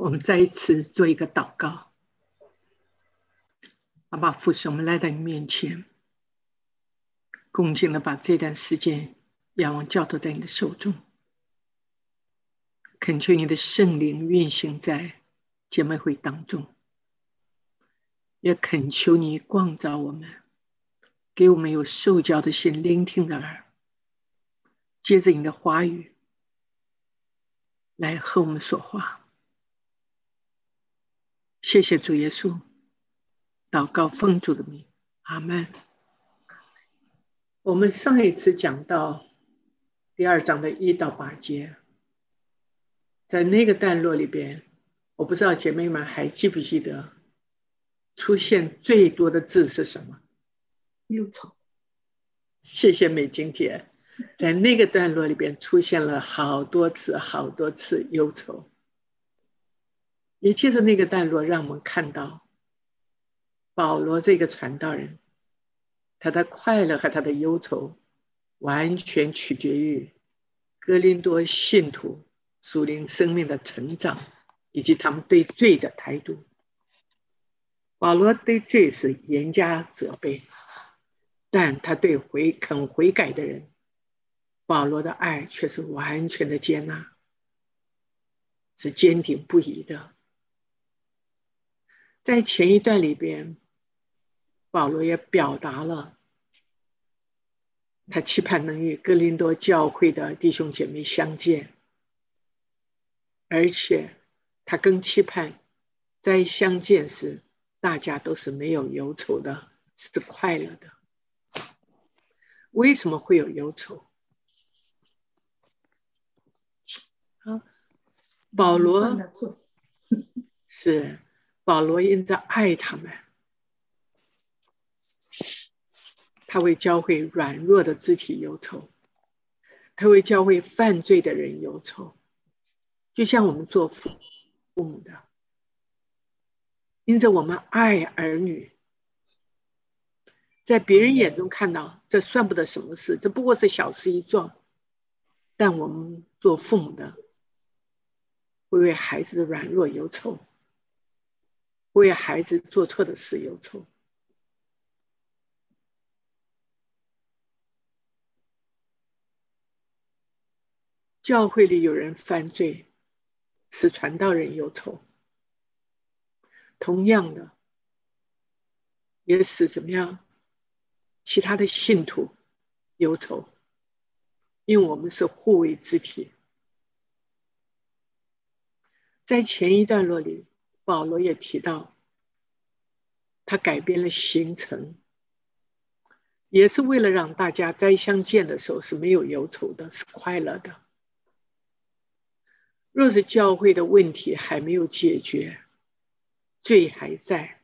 我们再一次做一个祷告。阿爸父神，我们来到你面前，恭敬的把这段时间仰望交托在你的手中，恳求你的圣灵运行在姐妹会当中，也恳求你光照我们，给我们有受教的心，聆听的耳，接着你的话语来和我们说话。谢谢主耶稣，祷告奉主的名，阿们。我们上一次讲到第2章的1到8节，在那个段落里边，我不知道姐妹们还记不记得出现最多的字是什么？ 忧愁。 谢谢美金姐，在那个段落里边出现了好多次忧愁。也借着那个段落让我们看到保罗这个传道人，他的快乐和他的忧愁完全取决于哥林多信徒属灵生命的成长以及他们对罪的态度。保罗对罪是严加责备，但他对肯悔改的人，保罗的爱却是完全的接纳，是坚定不移的。在前一段里边，保罗也表达了他期盼能与哥林多教会的弟兄姐妹相见，而且他更期盼在相见时大家都是没有忧愁的，是快乐的。为什么会有忧愁？保罗因着爱他们，他为教会软弱的肢体忧愁，他为教会犯罪的人忧愁，就像我们做父母的，因着我们爱儿女，在别人眼中看到这算不得什么事，这不过是小事一桩，但我们做父母的会为孩子的软弱忧愁，会为孩子做错的事忧愁。教会里有人犯罪，使传道人忧愁，同样的也使怎么样其他的信徒忧愁，因为我们是互为肢体。在前一段落里，保罗也提到他改变了行程，也是为了让大家在相见的时候是没有忧愁的，是快乐的。若是教会的问题还没有解决，罪还在，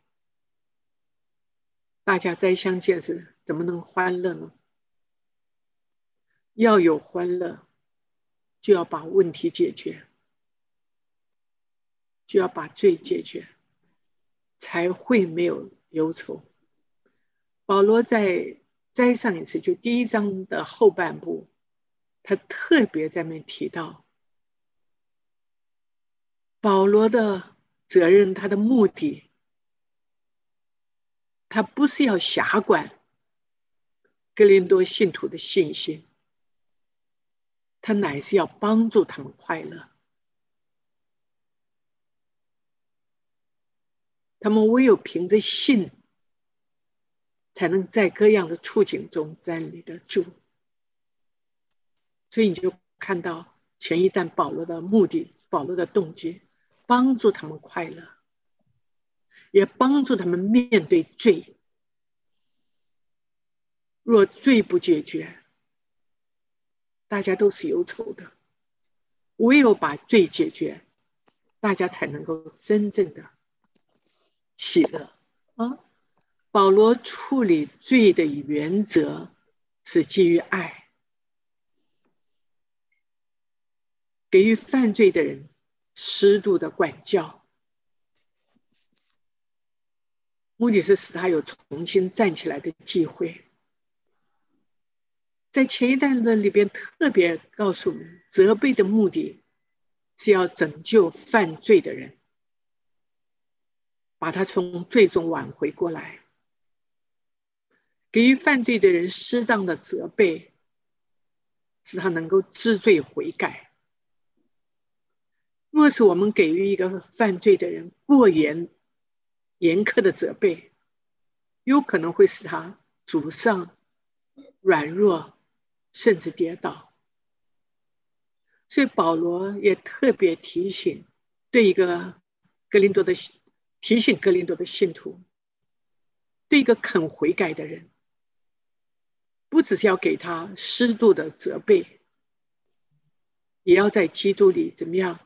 大家在相见时怎么能欢乐呢？要有欢乐，就要把问题解决，就要把罪解决，才会没有忧愁。保罗在上一次就第1章的后半部，他特别在那边提到保罗的责任，他的目的，他不是要辖管哥林多信徒的信心，他乃是要帮助他们快乐。他们唯有凭着信，才能在各样的处境中站立得住。所以你就看到前一段保罗的目的，保罗的动机，帮助他们快乐，也帮助他们面对罪。若罪不解决，大家都是忧愁的，唯有把罪解决，大家才能够真正的喜乐。保罗处理罪的原则是基于爱，给予犯罪的人适度的管教，目的是使他有重新站起来的机会。在前一段的里边特别告诉我们，责备的目的是要拯救犯罪的人， 把他从罪中挽回过来，给予犯罪的人适当的责备，使他能够知罪悔改。若是我们给予一个犯罪的人过严苛的责备，有可能会使他沮丧、软弱，甚至跌倒。所以保罗也特别提醒格林多的信徒，对一个肯悔改的人，不只是要给他适度的责备，也要在基督里怎么样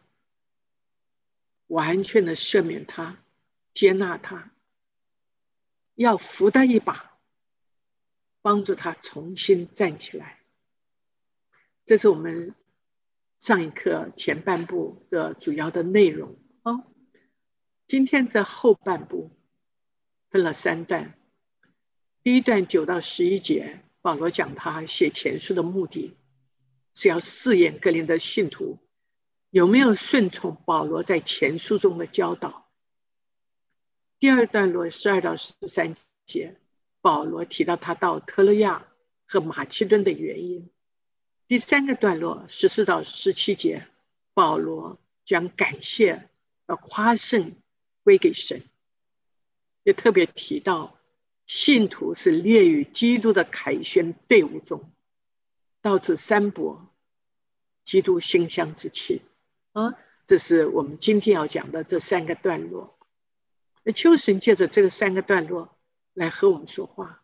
完全的赦免他，接纳他，要扶他一把，帮助他重新站起来。这是我们上一课前半部的主要的内容。今天这后半部分了3段。第一段9到11节，保罗讲他写前书的目的是要试验格林的信徒有没有顺从保罗在前书中的教导。第二段落12到13节，保罗提到他到特勒亚和马其顿的原因。第3个段落14到17节，保罗将感谢和夸胜归给神，也特别提到信徒是列于基督的凯旋队伍中，到处散播基督馨香之气。这是我们今天要讲的这3个段落。求神借着这个3个段落来和我们说话，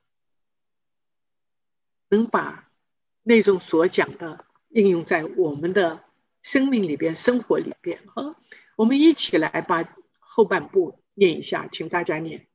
能把内容所讲的应用在我们的生命里边、生活里边。我们一起来把后半部念一下，请大家念。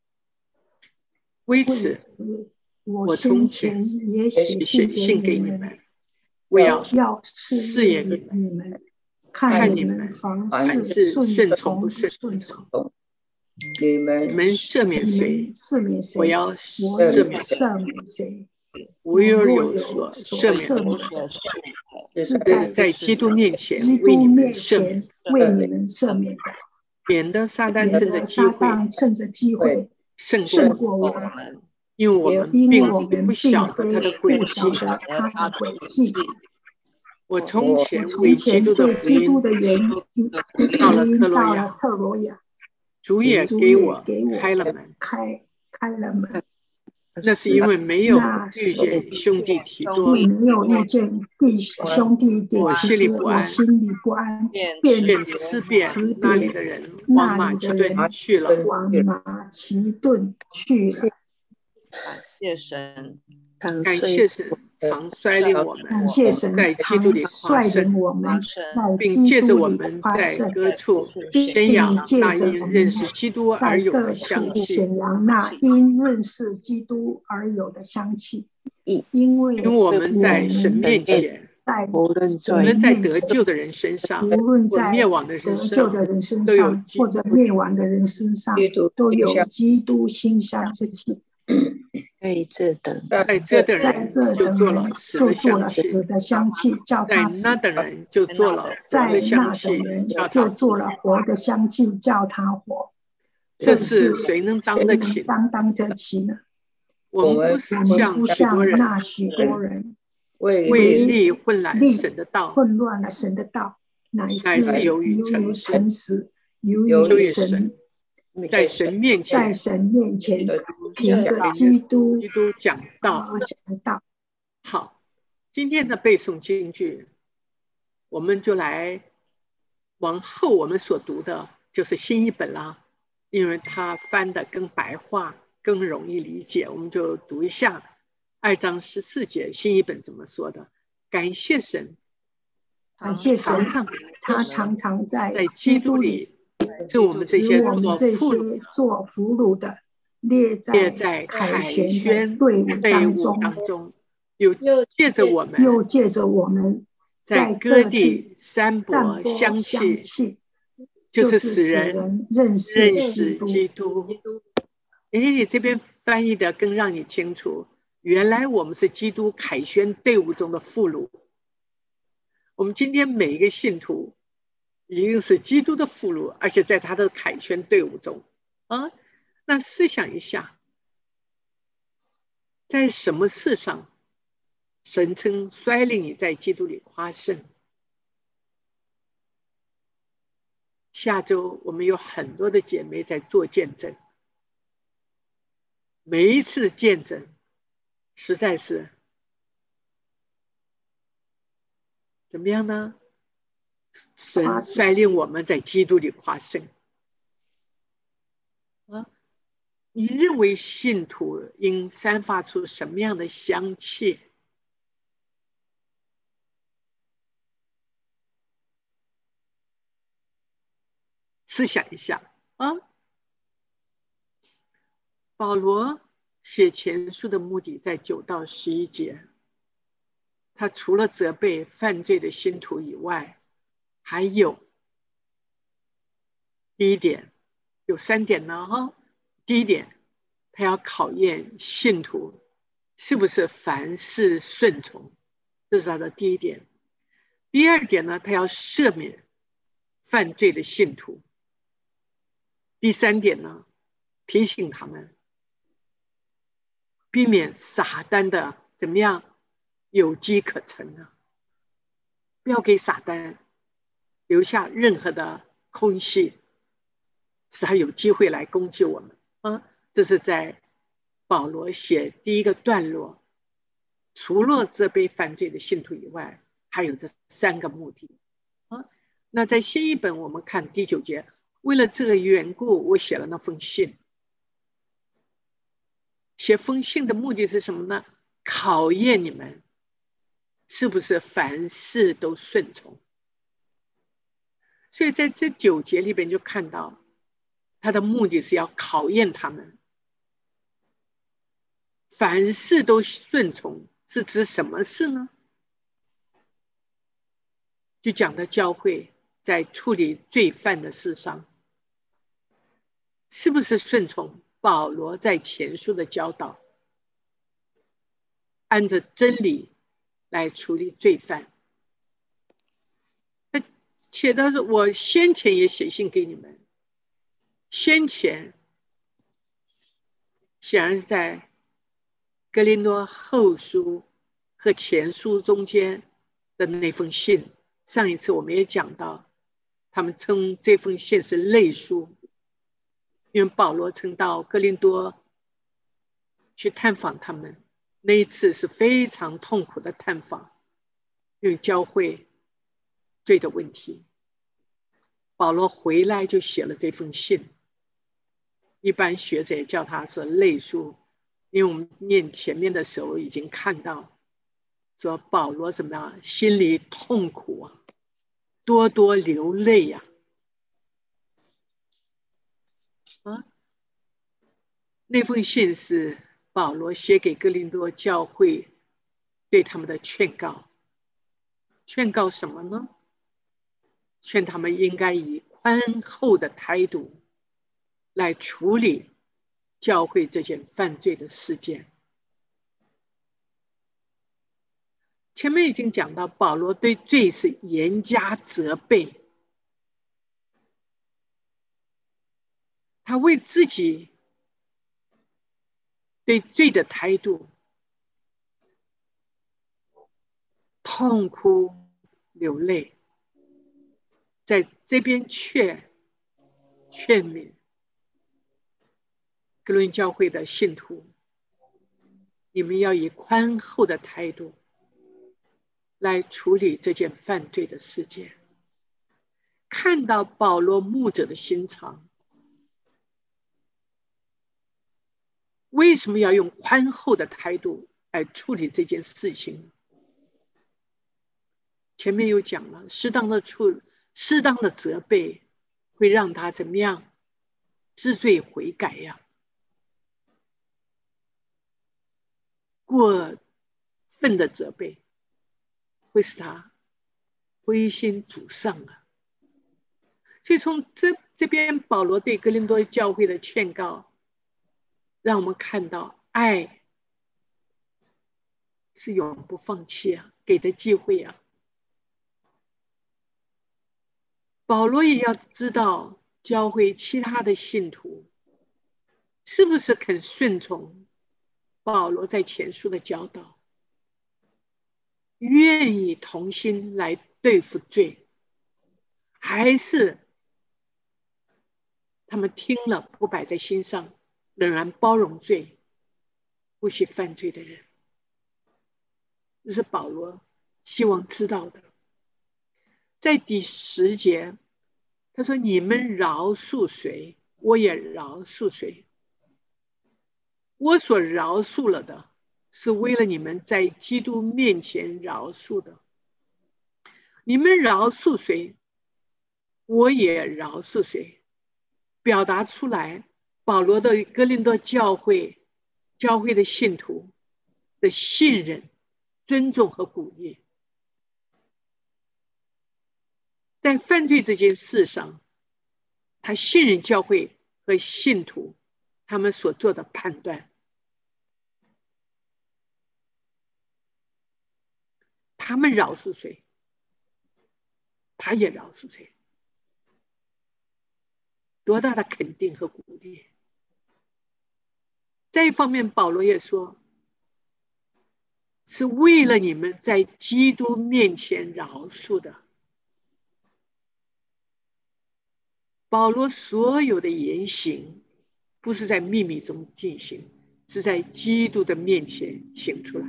为此，我从前也写信给你们，我要试验你们，看你们凡事顺从不顺从。你们赦免谁，我要赦免谁。我若有所赦免，在基督面前为你们赦免，免得撒旦趁着机会胜过我们，因为我们并不晓得他的诡计。我从前为基督的福音到了特罗亚，主也给我开了门。那是因为没有遇见兄弟提多，我心里不安，便辞别那里的人，往马其顿去了。感谢神常率领我们在基督里夸胜，并借着我们在各处宣扬那因认识基督而有的香气。因为我们在神面前，无论在得救的人身上，或灭亡的人身上，或者灭亡的人身上，都有基督馨香之气。在这的人就做了死的香气，在那的人就做了活的香气，叫他活。这是谁能当得起呢？我们不是像那许多人为利混乱了神的道，乃是由于诚实，由于神。在神面前凭着基督讲道。好，今天的背诵金句，我们就来往后我们所读的就是新译本啦，因为它翻的更白话，更容易理解。我们就读一下2章14节新译本怎么说的。感谢神，他常常在基督里是我们这些做俘虏的列在凯旋队伍当中，又借着我们在各地散播香气，就是使人认识基督。这边翻译的更让你清楚，原来我们是基督凯旋队伍中的俘虏。我们今天每一个信徒已经是基督的俘虏，而且在他的凯旋队伍中。 啊。那试想一下，在什么事上神曾率领你在基督里夸胜？下周我们有很多的姐妹在做见证，每一次的见证实在是怎么样呢？神率领我们在基督里夸胜啊！你认为信徒应散发出什么样的香气？试想一下啊！保罗写前书的目的在9到11节，他除了责备犯罪的信徒以外，还有第一点，有3点呢哈。第一点，他要考验信徒是不是凡事顺从，这是他的第一点。第二点呢，他要赦免犯罪的信徒。第3点呢，提醒他们避免撒旦的怎么样有机可乘呢？不要给撒旦留下任何的空隙，使他有机会来攻击我们啊！这是在保罗写第一个段落，除了责备犯罪的信徒以外，还有这3个目的啊。那在新译本我们看第9节，为了这个缘故，我写了那封信。写封信的目的是什么呢？考验你们是不是凡事都顺从。所以在这9节里边就看到他的目的是要考验他们凡事都顺从，是指什么事呢？就讲的教会在处理罪犯的事上，是不是顺从保罗在前书的教导，按着真理来处理罪犯？写的是我先前也写信给你们，先前显然是在哥林多后书和前书中间的那封信，上一次我们也讲到，他们称这封信是类书，因为保罗曾到哥林多去探访他们，那一次是非常痛苦的探访，因为教会罪的问题。保罗回来就写了这封信，一般学者叫他说类书，因为我们念前面的时候已经看到，说保罗怎么样，心里痛苦啊，多多流泪呀，那封信是保罗写给哥林多教会对他们的劝告。劝告什么呢？劝他们应该以宽厚的态度来处理教会这件犯罪的事件。前面已经讲到，保罗对罪是严加责备，他为自己对罪的态度痛哭流泪，在这边劝勉哥林教会的信徒，你们要以宽厚的态度来处理这件犯罪的事件。看到保罗牧者的心肠，为什么要用宽厚的态度来处理这件事情？前面有讲了，适当的责备会让他怎么样？知罪悔改呀。过分的责备会使他灰心沮丧啊。所以从这边保罗对哥林多教会的劝告，让我们看到爱是永不放弃啊，给的机会啊。保罗也要知道教会其他的信徒是不是肯顺从保罗在前书的教导，愿意同心来对付罪，还是他们听了不摆在心上，仍然包容罪，不许犯罪的人？这是保罗希望知道的。在第10节，他说：“你们饶恕谁，我也饶恕谁。我所饶恕了的，是为了你们在基督面前饶恕的。你们饶恕谁，我也饶恕谁。”表达出来保罗的哥林多教会的信徒的信任、尊重和鼓励。在犯罪这件事上，他信任教会和信徒他们所做的判断。他们饶恕谁，他也饶恕谁。多大的肯定和鼓励！再一方面，保罗也说，是为了你们在基督面前饶恕的。保罗所有的言行，不是在秘密中进行，是在基督的面前行出来。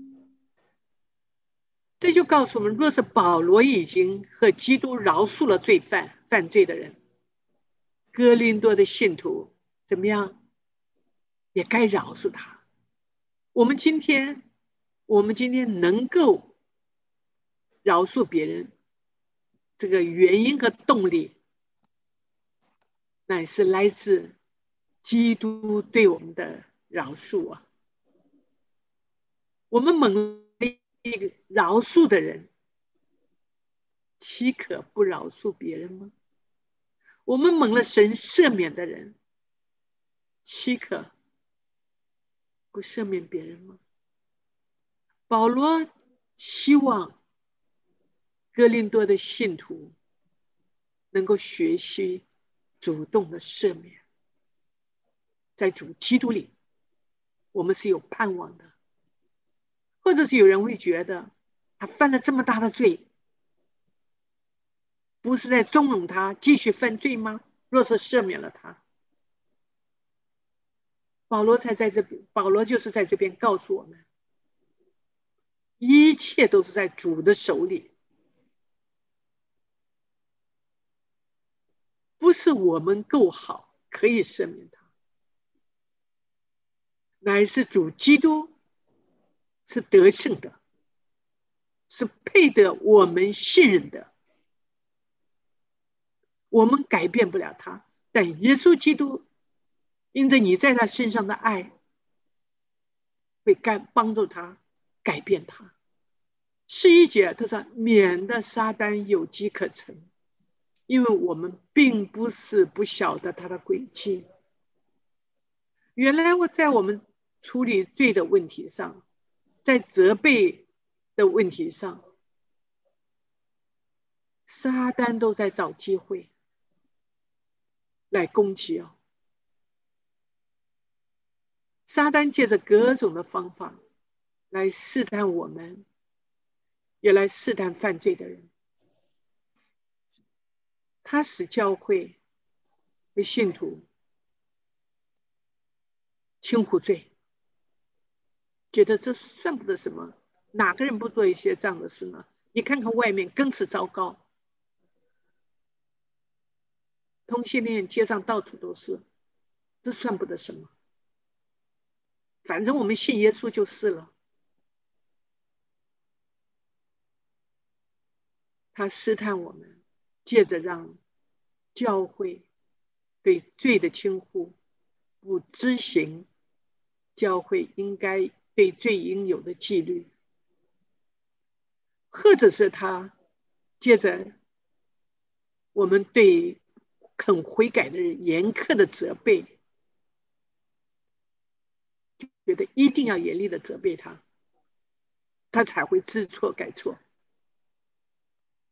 这就告诉我们，若是保罗已经和基督饶恕了犯罪的人，哥林多的信徒怎么样，也该饶恕他。我们今天能够饶恕别人，这个原因和动力，乃是来自基督对我们的饶恕啊。我们蒙一个饶恕的人，岂可不饶恕别人吗？我们蒙了神赦免的人，岂可不赦免别人吗？保罗希望哥林多的信徒能够学习主动的赦免。在主基督里，我们是有盼望的。或者是有人会觉得，他犯了这么大的罪，不是在纵容他继续犯罪吗？若是赦免了他，保罗就是在这边告诉我们，一切都是在主的手里，不是我们够好可以赦免他，乃是主基督是得胜的，是配得我们信任的。我们改变不了他，但耶稣基督因着你在他身上的爱，会帮助他改变他。11节他说，免得撒旦有机可乘，因为我们并不是不晓得他的诡计。原来在我们处理罪的问题上，在责备的问题上，撒旦都在找机会来攻击哦。撒旦借着各种的方法来试探我们，也来试探犯罪的人。他使教会的信徒轻忽罪，觉得这算不得什么，哪个人不做一些这样的事呢？你看看外面更是糟糕，同性恋街上到处都是，这算不得什么，反正我们信耶稣就是了。他试探我们，借着让教会对罪的轻忽，不执行教会应该对罪应有的纪律，或者是他借着我们对肯悔改的人严苛的责备，觉得一定要严厉的责备他，他才会知错改错。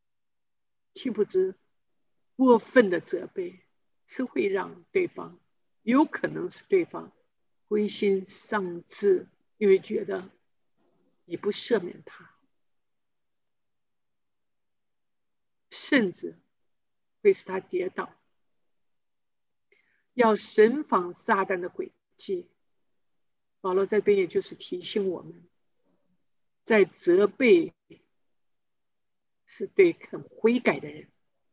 岂不知过分的责备是会让对方有可能是对方灰心丧志，因为觉得你不赦免他，甚至会使他跌倒。要神防撒旦的诡计。保罗这边也就是提醒我们，在责备是对很悔改的人，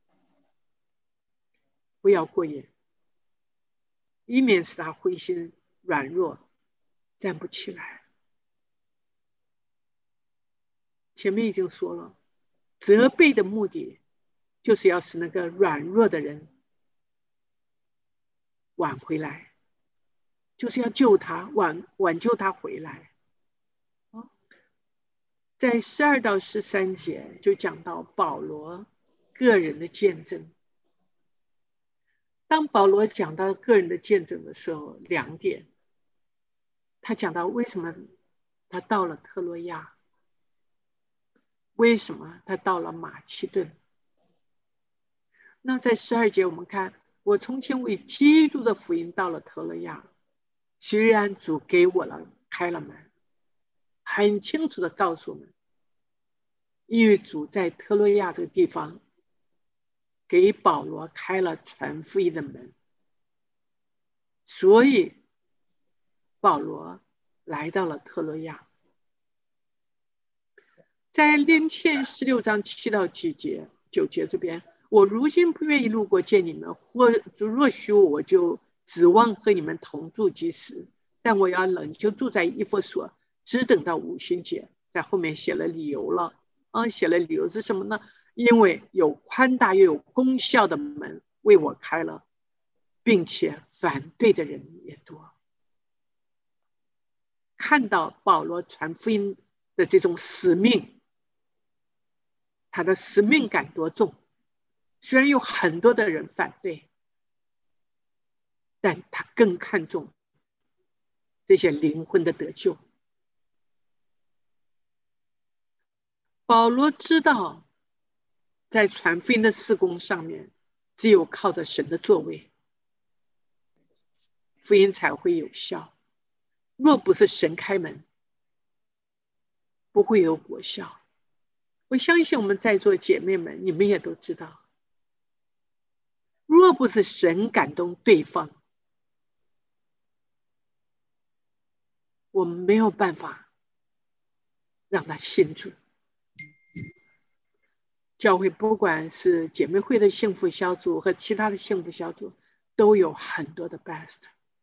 不要过严，以免使他灰心软弱，站不起来。前面已经说了，责备的目的就是要使那个软弱的人挽回来，就是要救他，挽救他回来。在12到13节就讲到保罗个人的见证。当保罗讲到个人的见证的时候，2点，他讲到为什么他到了特洛亚，为什么他到了马其顿。那在12节我们看，我从前为基督的福音到了特洛亚，虽然主给我开了门，很清楚的告诉我们，因为主在特洛亚这个地方给保罗开了传福音的门，所以保罗来到了特洛亚。在连前16章7到9节这边，我如今不愿意路过见你们，或若许我就指望和你们同住即时，但我要仍旧住在以弗所，只等到五旬节。在后面写了理由了写了理由是什么呢？因为有宽大又有功效的门为我开了，并且反对的人也多。看到保罗传福音的这种使命，他的使命感多重，虽然有很多的人反对，但他更看重这些灵魂的得救。保罗知道在传福音的事工上面，只有靠着神的作为，福音才会有效。若不是神开门，不会有果效。我相信我们在座姐妹们，你们也都知道，若不是神感动对方，我们没有办法让他信主。教会不管是姐妹会的幸福小组和其他的幸福小组，都有很多的 best。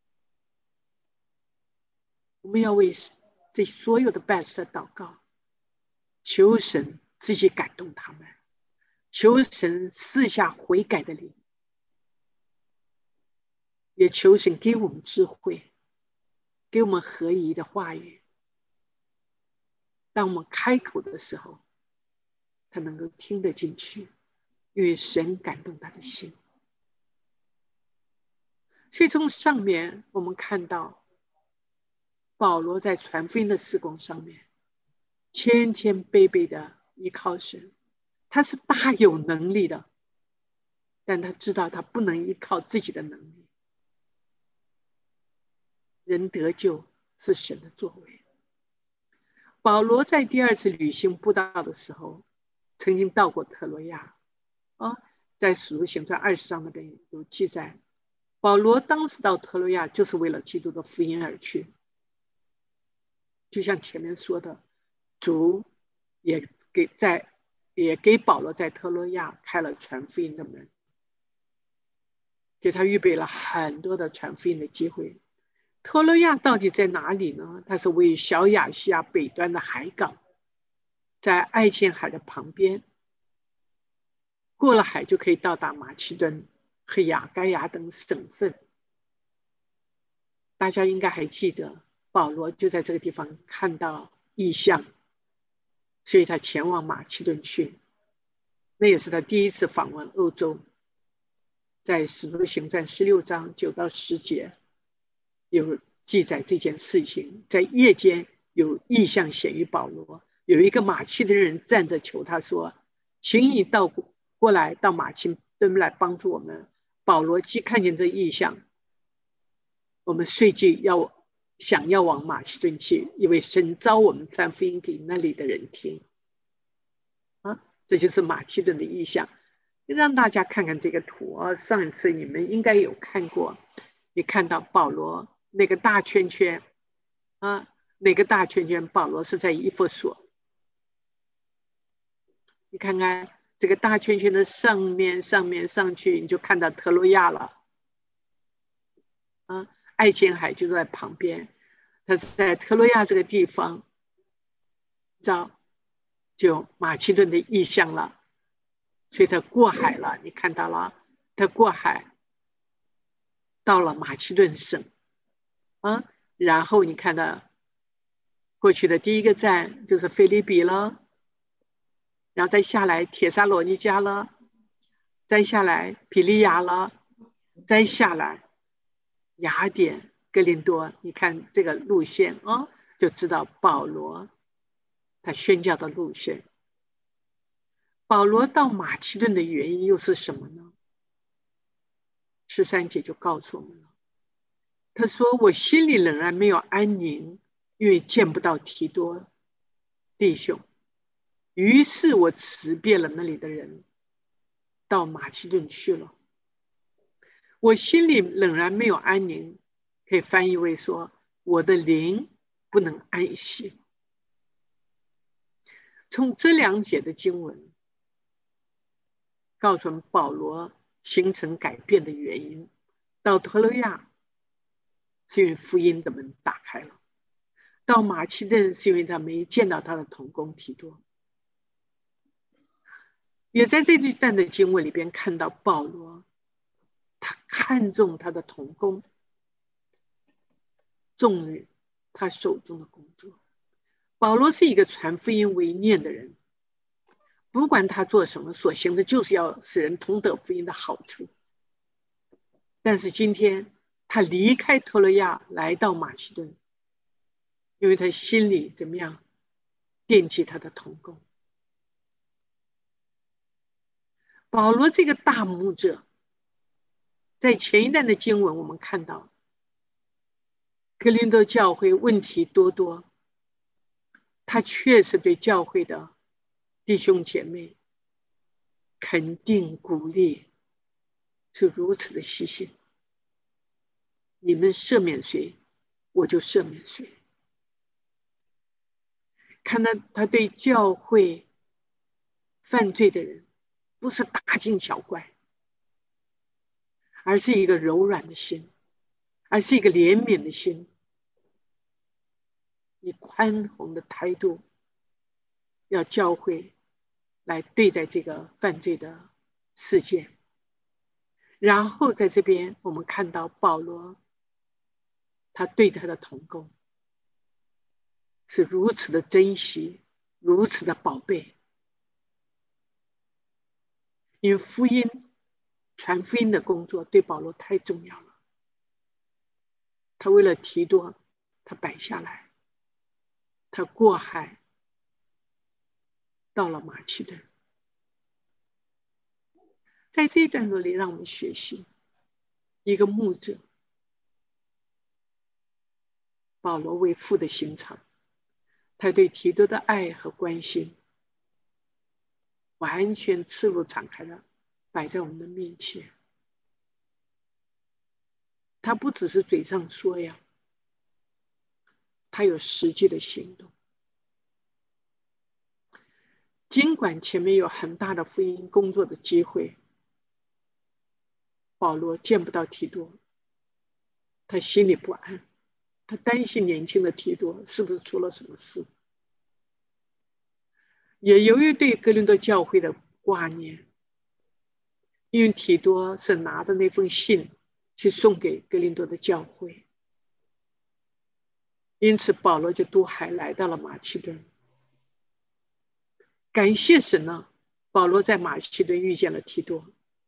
我们要为这所有的 best 祷告，求神自己感动他们，求神赐下悔改的灵，也求神给我们智慧，给我们合宜的话语。当我们开口的时候，他能够听得进去，因为神感动他的心。所以从上面我们看到，保罗在传福音的事工上面，谦谦卑卑的依靠神，他是大有能力的，但他知道他不能依靠自己的能力。人得救是神的作为。保罗在第2次旅行布道的时候，曾经到过特洛亚在使徒行传20章那边有记载，保罗当时到特洛亚就是为了基督的福音而去。就像前面说的，主也给保罗在特洛亚开了传福音的门，给他预备了很多的传福音的机会。特洛亚到底在哪里呢？它是位于小亚细亚北端的海港，在爱琴海的旁边，过了海就可以到达马其顿和亚该亚等省份。大家应该还记得，保罗就在这个地方看到异象，所以他前往马其顿去。那也是他第一次访问欧洲。在使徒行传16章9到10节有记载这件事情。在夜间有异象显于保罗，有一个马其顿人站着求他说，请你过来到马其顿来帮助我们。保罗既看见这异象， 我们随即想要往马其顿去，因为神召我们传福音给那里的人听啊，这就是马其顿的意象。让大家看看这个图啊，上一次你们应该有看过，你看到保罗那个大圈圈啊，那个大圈圈，保罗是在以弗所。你看看这个大圈圈的上面上去，你就看到特洛亚了啊，爱琴海就在旁边，他是在特洛亚这个地方，就马其顿的意象了，所以他过海了，你看到了，他过海到了马其顿省啊，然后你看到过去的第一个站就是腓立比了，然后再下来帖撒罗尼迦了，再下来比利亚了，再下来雅典、哥林多。你看这个路线啊，就知道保罗他宣教的路线。保罗到马其顿的原因又是什么呢？13节就告诉我们了。他说：“我心里仍然没有安宁，因为见不到提多弟兄。于是我辞别了那里的人，到马其顿去了。我心里仍然没有安宁，可以翻译为说，我的灵不能安息。”从这2节的经文告诉我们保罗形成改变的原因。到特洛亚是因为福音的门打开了，到马其顿是因为他没见到他的同工提多。也在这段的经文里边看到保罗他看重他的同工，重于他手中的工作。保罗是一个传福音为念的人，不管他做什么，所行的就是要使人同得福音的好处。但是今天他离开特洛亚来到马其顿，因为他心里怎么样惦记他的同工。保罗这个大牧者，在前一段的经文我们看到哥林多教会问题多多，他确实对教会的弟兄姐妹肯定鼓励，是如此的细心。你们赦免谁，我就赦免谁。看到他对教会犯罪的人，不是大惊小怪，而是一个柔软的心，而是一个怜悯的心，以宽宏的态度，要教会来对待这个犯罪的事件。然后在这边我们看到保罗，他对他的同工是如此的珍惜，如此的宝贝。因为福音传福音的工作对保罗太重要了，他为了提多，他摆下来，他过海到了马其顿。在这一段落里，让我们学习一个牧者保罗为父的心肠，他对提多的爱和关心完全赤裸敞开的摆在我们的面前。他不只是嘴上说呀，他有实际的行动。尽管前面有很大的福音工作的机会，保罗见不到提多，他心里不安，他担心年轻的提多是不是出了什么事。也由于对哥林多教会的挂念，因为提多是拿着那封信去送给哥林多的教会，因此保罗就渡海来到了马其顿。感谢神呢，保罗在马其顿遇见了提多，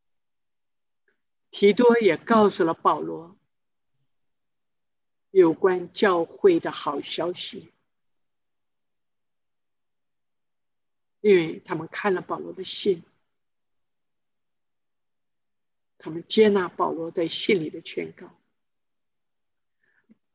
提多也告诉了保罗有关教会的好消息，因为他们看了保罗的信，他们接纳保罗在信里的劝告。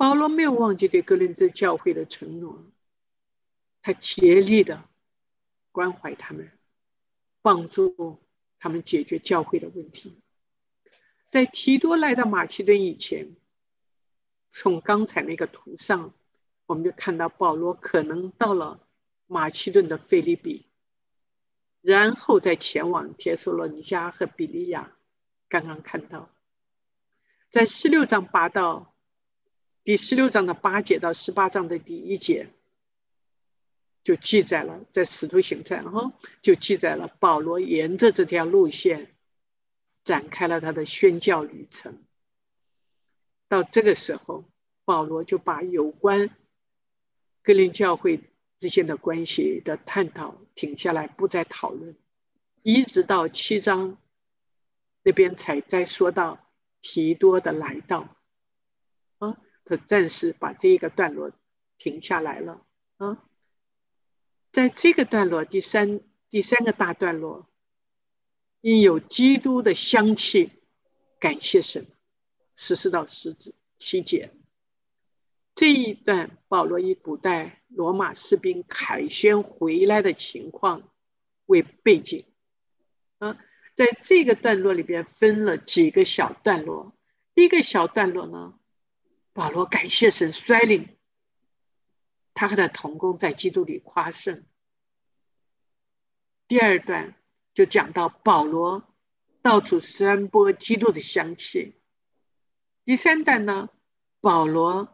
保罗没有忘记对哥林多教会的承诺，他竭力的关怀他们，帮助他们解决教会的问题。在提多来到马其顿以前，从刚才那个图上，我们就看到保罗可能到了马其顿的腓立比，然后再前往帖撒罗尼迦和比利亚。刚刚看到，在第16章的8节到18章的第1节，就记载了，在使徒行传就记载了保罗沿着这条路线展开了他的宣教旅程。到这个时候，保罗就把有关哥林教会之间的关系的探讨停下来，不再讨论，一直到7章那边才再说到提多的来到他暂时把这一个段落停下来了在这个段落第三个大段落，因有基督的香气，感谢神，14到17节。这一段保罗以古代罗马士兵凯旋回来的情况为背景在这个段落里边分了几个小段落。第一个小段落呢，保罗感谢神率领他和他同工在基督里夸胜。第二段就讲到保罗到处传播基督的香气。第三段呢，保罗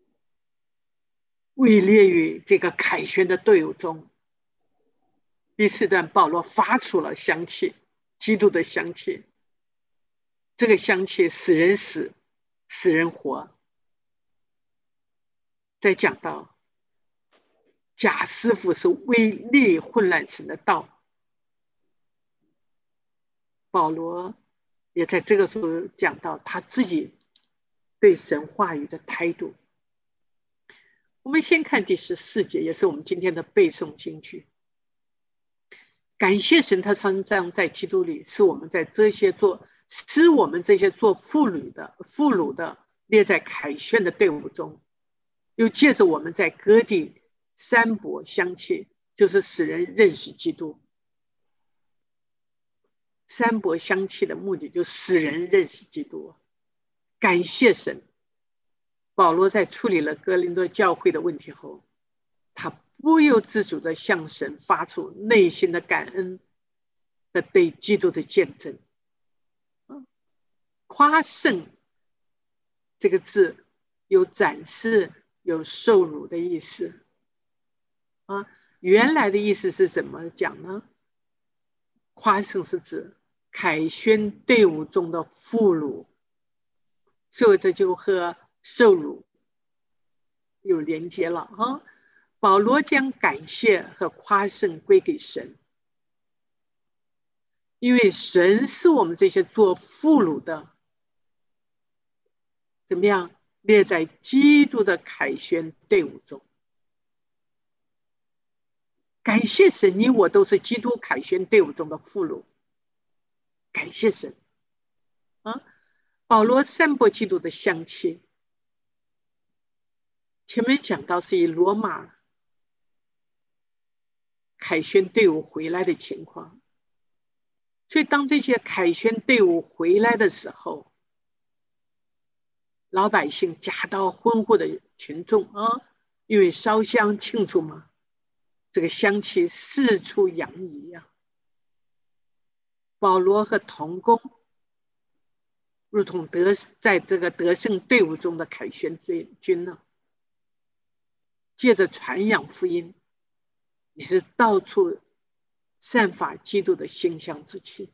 位列于这个凯旋的队伍中。第四段，保罗发出了香气，基督的香气。这个香气使人死，使人活。再讲到假师傅是为利混乱神的道，保罗也在这个时候讲到他自己对神话语的态度。我们先看第14节，也是我们今天的背诵金句。感谢神，他常常在基督里，使我们这些做妇孺的列在凯旋的队伍中，又借着我们在各地散播香气，就是使人认识基督。散播香气的目的就是使人认识基督。感谢神，保罗在处理了哥林多教会的问题后，他不由自主地向神发出内心的感恩和对基督的见证。夸胜这个字有展示有受辱的意思原来的意思是怎么讲呢？夸胜是指凯旋队伍中的俘虏，所以这就和受辱有连接了保罗将感谢和夸胜归给神，因为神是我们这些做俘虏的怎么样列在基督的凯旋队伍中。感谢神，你我都是基督凯旋队伍中的俘虏。感谢神保罗散播基督的香气，前面讲到是以罗马凯旋队伍回来的情况，所以当这些凯旋队伍回来的时候，老百姓夹道欢呼的群众因为烧香庆祝嘛，这个香气四处洋溢保罗和同工如同在这个得胜队伍中的凯旋军呢，借着传扬福音，也是到处散发基督的馨香之气。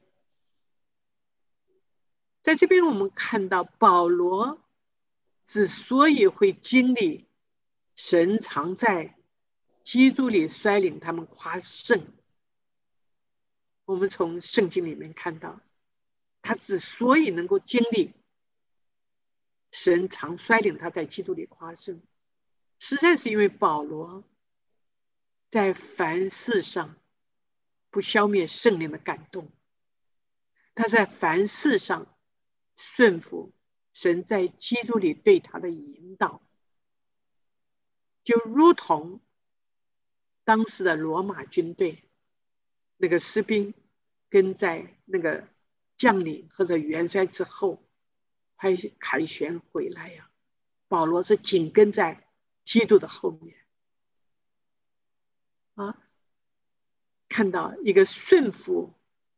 在这边我们看到保罗之所以会经历神常在基督里率领他们夸胜，我们从圣经里面看到他之所以能够经历神常率领他在基督里夸胜，实在是因为保罗在凡事上不消灭圣灵的感动，他在凡事上顺服神在基督里对他的引导就如同当时的罗马军队，那个士兵跟在那个将领或者元帅之后，凯旋回来呀。保罗是紧跟在基督的后面啊，看到一个顺服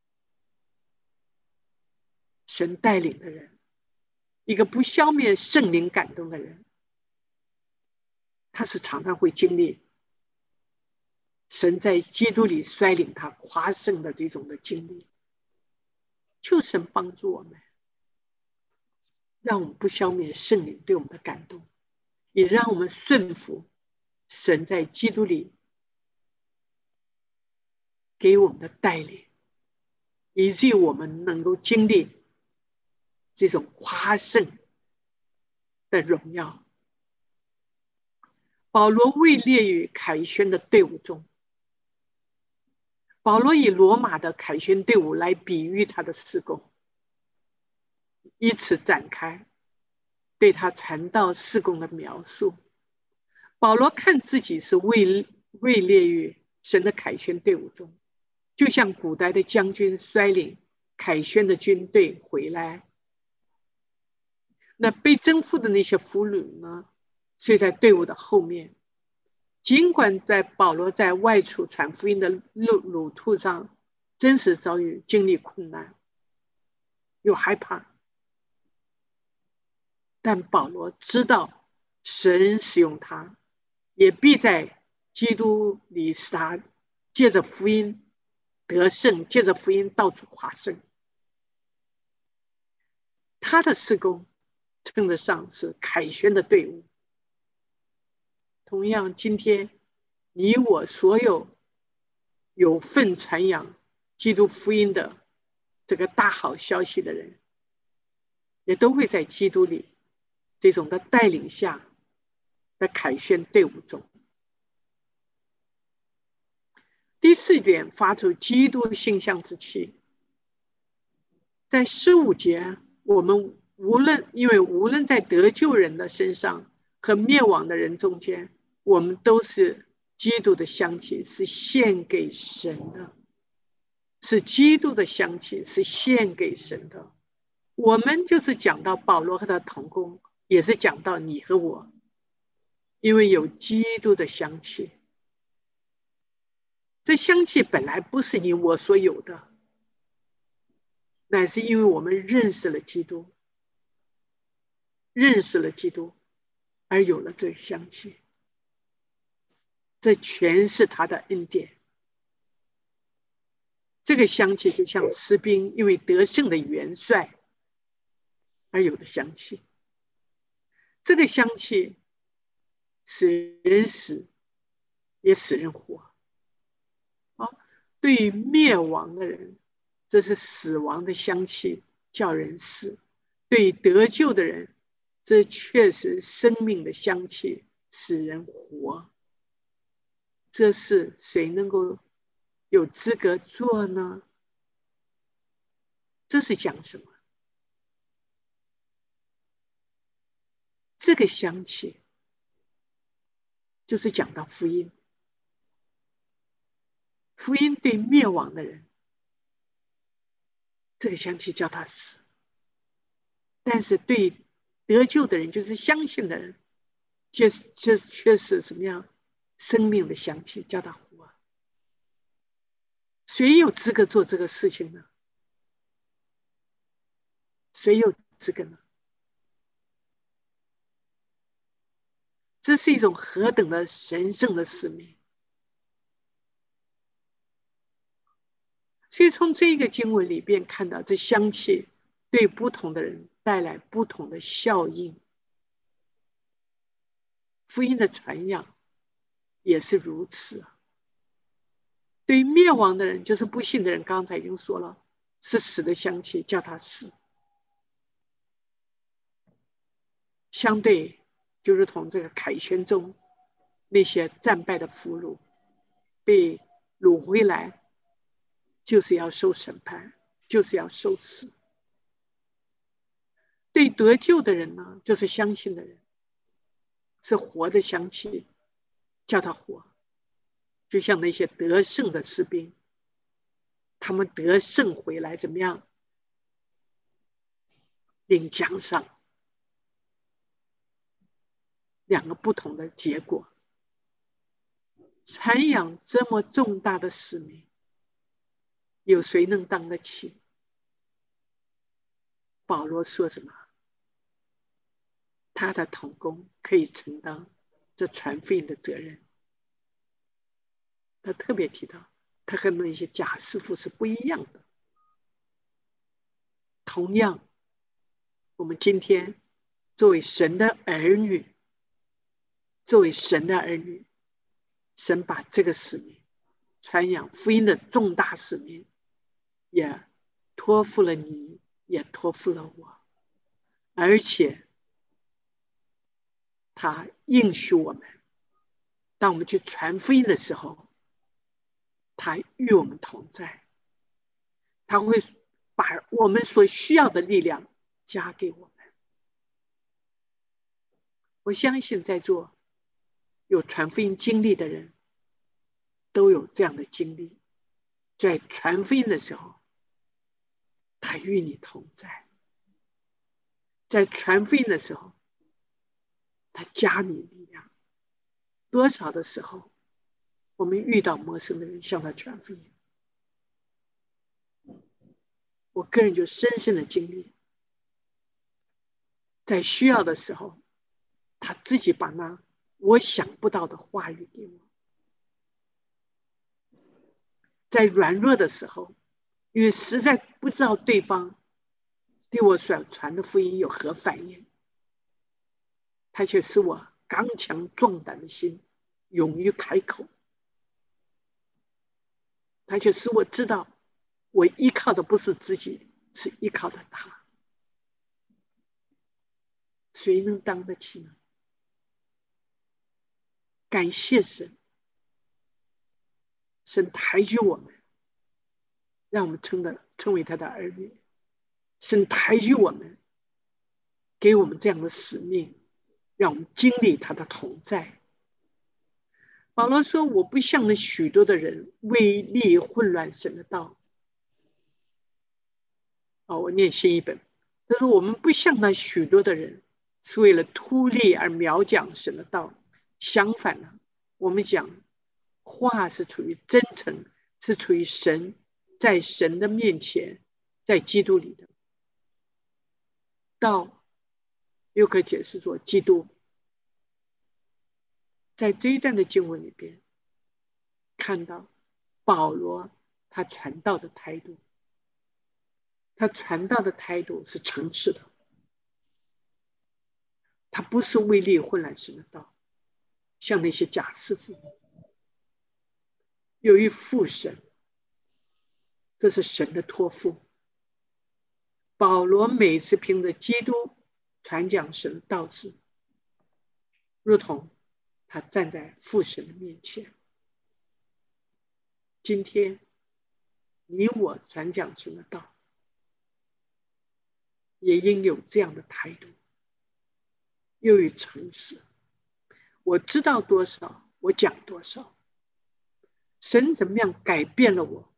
神带领的人，一个不消灭圣灵感动的人，他是常常会经历神在基督里率领他夸胜的这种的经历。求神帮助我们，让我们不消灭圣灵对我们的感动，也让我们顺服神在基督里给我们的带领，以至于我们能够经历这种夸胜的荣耀。保罗位列于凯旋的队伍中，保罗以罗马的凯旋队伍来比喻他的事工，以此展开对他传道事工的描述。保罗看自己是位列于神的凯旋队伍中，就像古代的将军率领凯旋的军队回来，那被征服的那些俘虏呢，睡在队伍的后面。尽管保罗在外出传福音的路途上真实遭遇经历困难，又害怕，但保罗知道神使用他，也必在基督里使他借着福音得胜，借着福音到处夸胜。他的事工称得上是凯旋的队伍。同样，今天你我所有份传扬基督福音的这个大好消息的人，也都会在基督里这种的带领下的凯旋队伍中。第四点，发出基督形象之气。在15节，我们无论在得救人的身上和灭亡的人中间，我们都是基督的香气，是献给神的，是基督的香气，是献给神的。我们就是讲到保罗和他同工，也是讲到你和我，因为有基督的香气。这香气本来不是你我所有的，乃是因为我们认识了基督，而有了这个香气。这全是他的恩典。这个香气就像士兵因为得胜的元帅而有的香气。这个香气使人死，也使人活。对于灭亡的人，这是死亡的香气，叫人死；对于得救的人，这却是生命的香气，使人活。这是谁能够有资格做呢？这是讲什么？这个香气就是讲到福音。福音对灭亡的人，这个香气叫他死；但是对得救的人，就是相信的人，却是怎么样？生命的香气叫他活。谁有资格做这个事情呢？谁有资格呢？这是一种何等的神圣的使命！所以从这个经文里边看到，这香气对不同的人带来不同的效应。福音的传扬也是如此。对于灭亡的人，就是不信的人，刚才已经说了，是死的香气，叫他死。相对就如同这个凯旋中那些战败的俘虏被掳回来，就是要受审判，就是要受死。对得救的人呢，就是相信的人，是活的香气， 叫他活，就像那些得胜的士兵，他们得胜回来怎么样？领奖赏，两个不同的结果。传扬这么重大的使命，有谁能当得起？保罗说什么？他的同工可以承担这传福音的责任。他特别提到，他和那些假师傅是不一样的。同样，我们今天作为神的儿女，神把这个使命，传扬福音的重大使命，也托付了你，也托付了我，而且他应许我们，当我们去传福音的时候，他与我们同在，他会把我们所需要的力量加给我们。我相信在座有传福音经历的人都有这样的经历，在传福音的时候，他与你同在，在传福音的时候，他加你力量。多少的时候，我们遇到陌生的人向他传福音，我个人就深深的经历，在需要的时候，他自己把那我想不到的话语给我。在软弱的时候，因为实在不知道对方对我所传的福音有何反应，他却使我刚强壮胆的心勇于开口，他却使我知道我依靠的不是自己，是依靠的他。谁能当得起呢？感谢神，神抬举我们，让我们成为他的儿女。神抬举我们，给我们这样的使命，让我们经历他的同在。保罗说：“我不像那许多的人为利混乱神的道。”我念新一本，他说：“我们不像那许多的人是为了图利而苗讲神的道，相反呢，我们讲话是出于真诚，是出于神，在神的面前，在基督里的道，又可以解释作基督。”在这一段的经文里边，看到保罗他传道的态度，他传道的态度是诚实的，他不是为利混乱神的道，像那些假师傅。由于父神，这是神的托付。保罗每次凭着基督传讲神的道时，如同他站在父神的面前。今天你我传讲神的道，也应有这样的态度，又与诚实。我知道多少，我讲多少。神怎么样改变了我，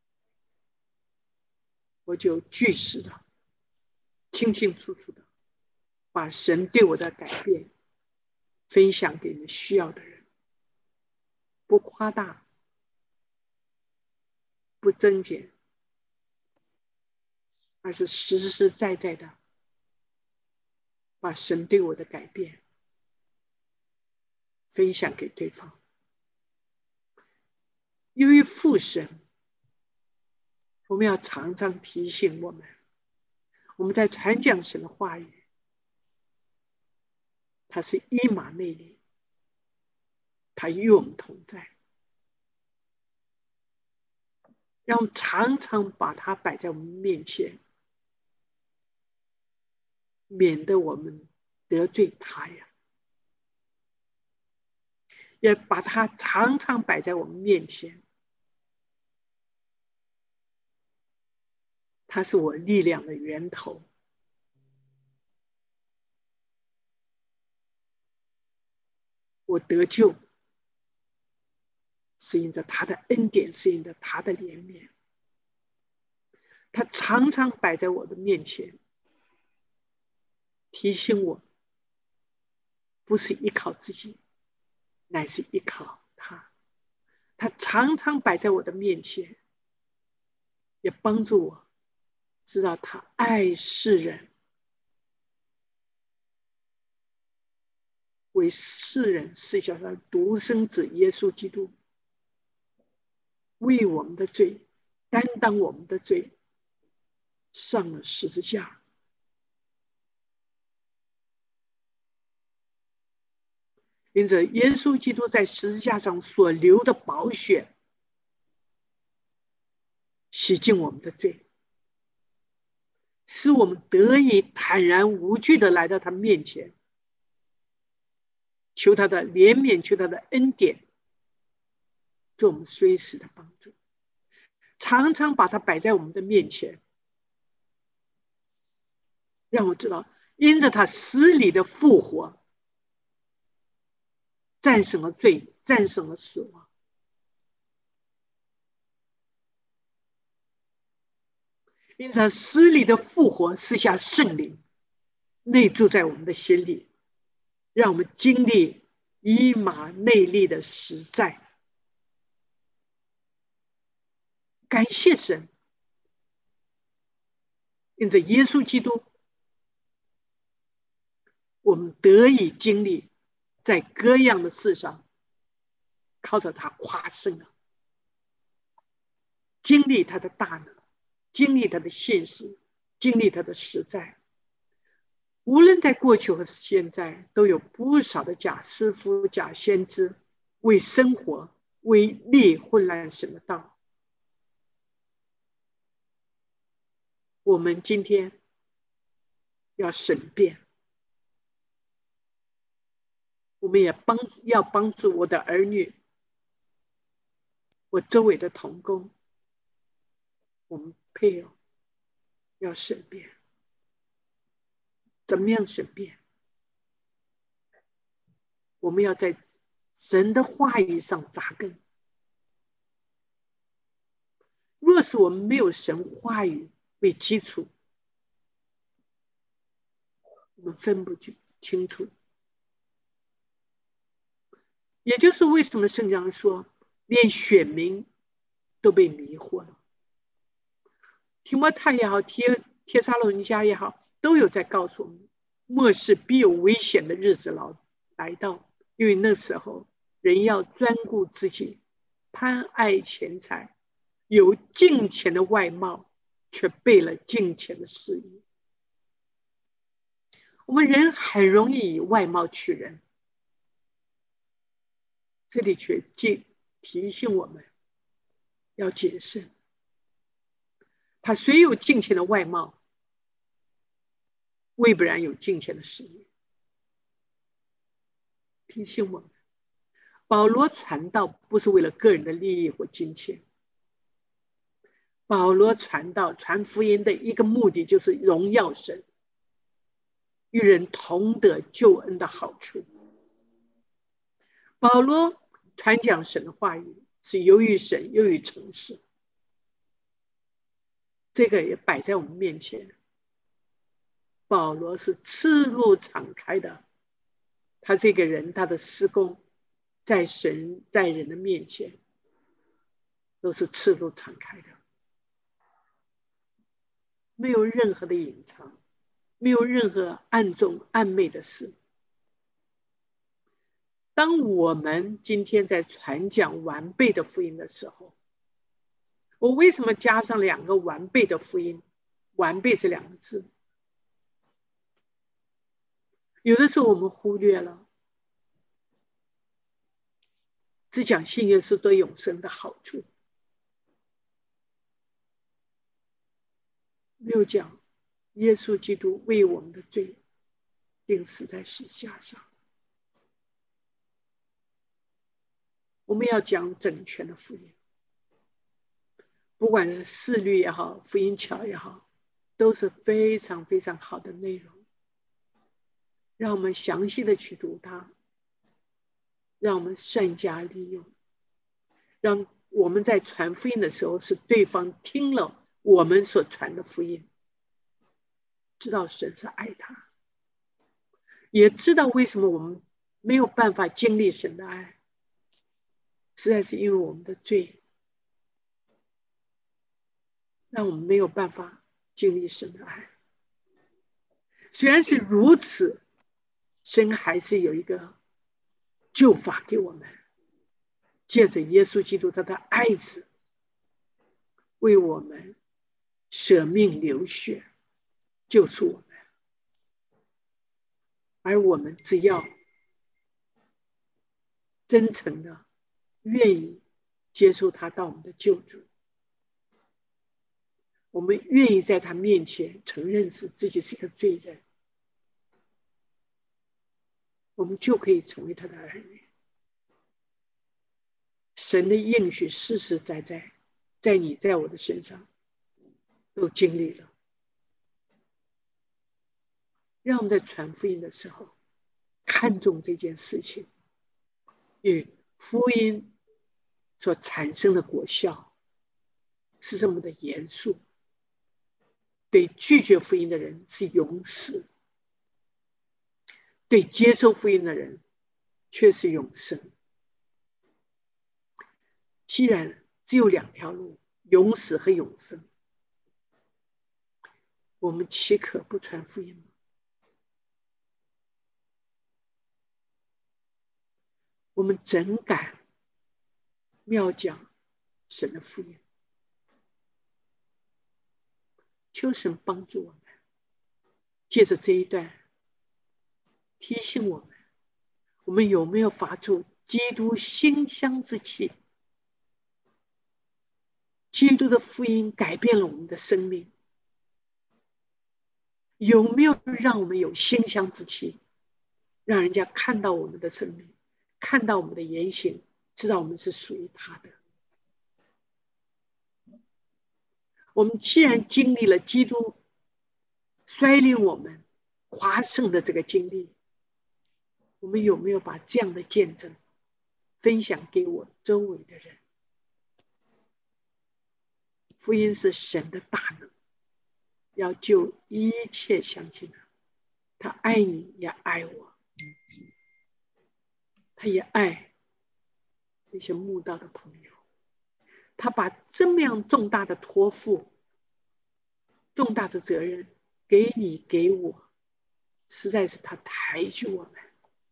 我就据实的、清清楚楚的把神对我的改变分享给你需要的人，不夸大，不增减，而是实实在在的把神对我的改变分享给对方。由于父神，我们要常常提醒我们在传讲神的话语，他是以马内利，他与我们同在，让我们常常把他摆在我们面前，免得我们得罪他呀。也把他常常摆在我们面前，他是我力量的源头。我得救是因着他的恩典，是因着他的怜悯。他常常摆在我的面前，提醒我不是依靠自己，乃是依靠他。他常常摆在我的面前，也帮助我知道他爱世人，为世人赐下他独生子耶稣基督，为我们的罪担当我们的罪，上了十字架。因着耶稣基督在十字架上所流的宝血，洗净我们的罪，使我们得以坦然无惧的来到他面前，求他的怜悯，求他的恩典，做我们随时的帮助。常常把他摆在我们的面前，让我知道因着他死里的复活，战胜了罪，战胜了死亡。因着死里的复活，赐下圣灵内住在我们的心里，让我们经历以马内利的实在。感谢神，因着耶稣基督，我们得以经历在各样的事上靠着他夸胜了，经历他的大能，经历他的现实，经历他的实在。无论在过去和现在，都有不少的假师傅、假先知为生活、为利混乱神的道。我们今天要审辩，我们也要帮助我的儿女，我周围的同工，我们配偶要审辩。怎么样审辩？我们要在神的话语上扎根。若是我们没有神话语为基础，我们分不清楚。也就是为什么圣经上说，连选民都被迷惑了。提摩太也好，帖撒罗尼迦也好，都有在告诉我们，末世必有危险的日子来到，因为那时候人要专顾自己，贪爱钱财，有敬虔的外貌，却背了敬虔的事业。我们人很容易以外貌取人，这里却提醒我们要谨慎。他虽有敬虔的外貌，未不然有敬虔的事业。提醒我们，保罗传道不是为了个人的利益或金钱，保罗传道传福音的一个目的就是荣耀神，与人同得救恩的好处。保罗传讲神的话语是由于神，由于诚实，这个也摆在我们面前。保罗是赤露敞开的，他这个人，他的事工在神在人的面前都是赤露敞开的，没有任何的隐藏，没有任何暗中暗昧的事。当我们今天在传讲完备的福音的时候，我为什么加上两个完备的福音？完备这两个字，有的时候我们忽略了，只讲信耶稣对永生的好处，没有讲耶稣基督为我们的罪钉死在十字架上。我们要讲整全的福音，不管是四律也好，福音桥也好，都是非常非常好的内容。让我们详细的去读它，让我们善加利用， 让我们在传福音的时候，是对方听了我们所传的福音，知道神是爱他，也知道为什么我们没有办法经历神的爱，实在是因为我们的罪，让我们没有办法经历神的爱。虽然是如此，神还是有一个救法给我们，借着耶稣基督他的爱子为我们舍命流血，救赎我们。而我们只要真诚的愿意接受他当我们的救主，我们愿意在他面前承认是自己是一个罪人，我们就可以成为他的儿女。神的应许实实在在在你在我的身上都经历了。让我们在传福音的时候看重这件事情，与福音所产生的果效是这么的严肃。对拒绝福音的人是永死，对接受福音的人却是永生。既然只有两条路，永死和永生，我们岂可不传福音吗？我们怎敢妙讲神的福音？求神帮助我们，借着这一段提醒我们，我们有没有发出基督馨香之气？基督的福音改变了我们的生命，有没有让我们有馨香之气，让人家看到我们的生命，看到我们的言行，知道我们是属于他的？我们既然经历了基督率领我们夸胜的这个经历，我们有没有把这样的见证分享给我周围的人？福音是神的大能，要救一切相信他爱你也爱我，他也爱那些慕道的朋友。他把这么样重大的托付、重大的责任给你给我，实在是他抬举我们，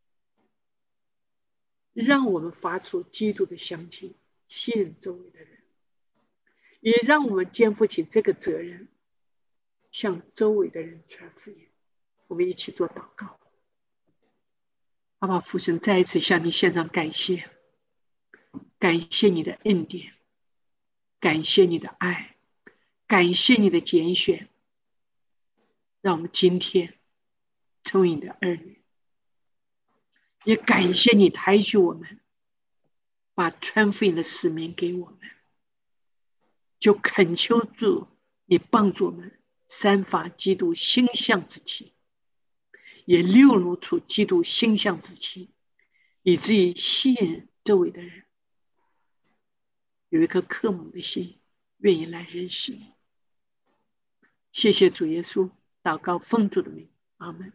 让我们发出基督的香气，吸引周围的人，也让我们肩负起这个责任，向周围的人传福音。我们一起做祷告。阿爸父神，再一次向你献上感谢，感谢你的恩典，感谢你的爱，感谢你的拣选，让我们今天成为你的儿女。也感谢你抬举我们，把传福音的使命给我们，就恳求主你帮助我们散发基督馨香之气，也流露出基督馨香之气，以至于吸引周围的人有一颗渴慕的心，愿意来认识你。谢谢主耶稣，祷告奉主的名，阿们。